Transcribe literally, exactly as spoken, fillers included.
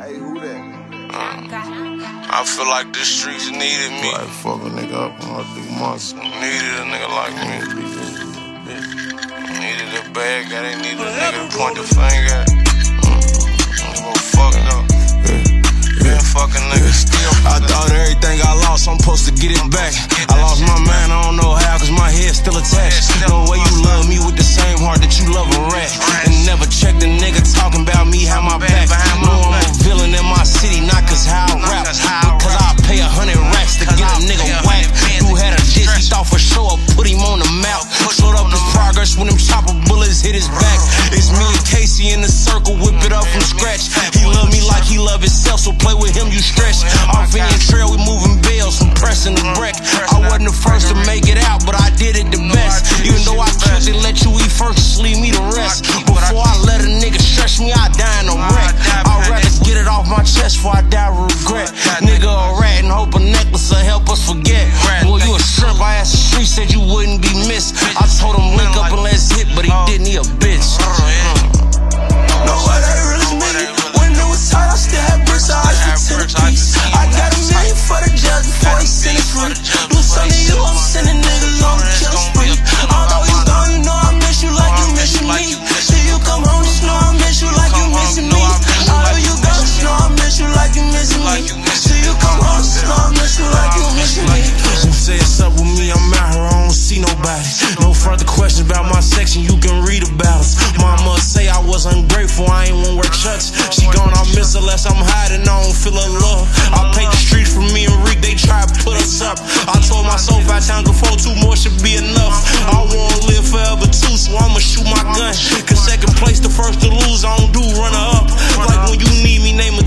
Hey, who that? Uh, I feel like the streets needed me. Like, fuck a nigga up on my big monster. Needed a nigga like me. Needed a bad guy, they needed a nigga to point the finger at. Mm. Fuck up. Been fucking niggas still. I thought everything I lost, I'm supposed to get it back. I lost my man, I don't know how, cause my head's still attached. No way you love me with the same heart that you love a rat. And never check the nigga talking about me, how my back. No, I'm a villain in my city, not cause how I rap, because I pay a hundred racks to get a nigga whack. Who had a diss, he thought for sure I'd put him on the map. Slowed up his progress when them chopper bullets hit his back. It's me and Casey in the circle, whip it up from scratch. He love me like he love himself, so play with him, you stretch. Off Indian Trail, we moving bales from pressing the wreck. I wasn't the first to make it out, but I did it the best. Even though I killed it, let you eat first, just leave me the rest. Before I let a nigga stretch me, I die in a wreck. I'd rather get it off my chest before I die with regret. Nigga a rat and hope a necklace will help us forget. Boy, you a shrimp, I asked the street, said you wouldn't be missed. I told him link up and let's hit, but he didn't, he a bitch. No way they really nigga. When it was tight, I still had bricks, I was for ten piece. I got a million for the judge before he sent it free. Do something to you, I'm sending niggas on the kill spree. Although you gone, you know I miss you like you missing me. See you come home, just know I miss you like you missing me. Although you gone, just know I miss you like you missing me. See you come home, just know I miss you like you missing me. You say it's up with me, I'm out here, I don't see nobody. No further questions about my section, you can read about us. Mama say I was ungrateful, I ain't wanna wear chucks. She gone, I miss her less I'm hiding, I don't feel her love. I paint the streets for me and Reek, they try to put us up. I told myself I time before two more should be enough. I wanna live forever too, so I'ma shoot my gun. Cause second place, the first to lose, I don't do runner up. Like when you need me, name a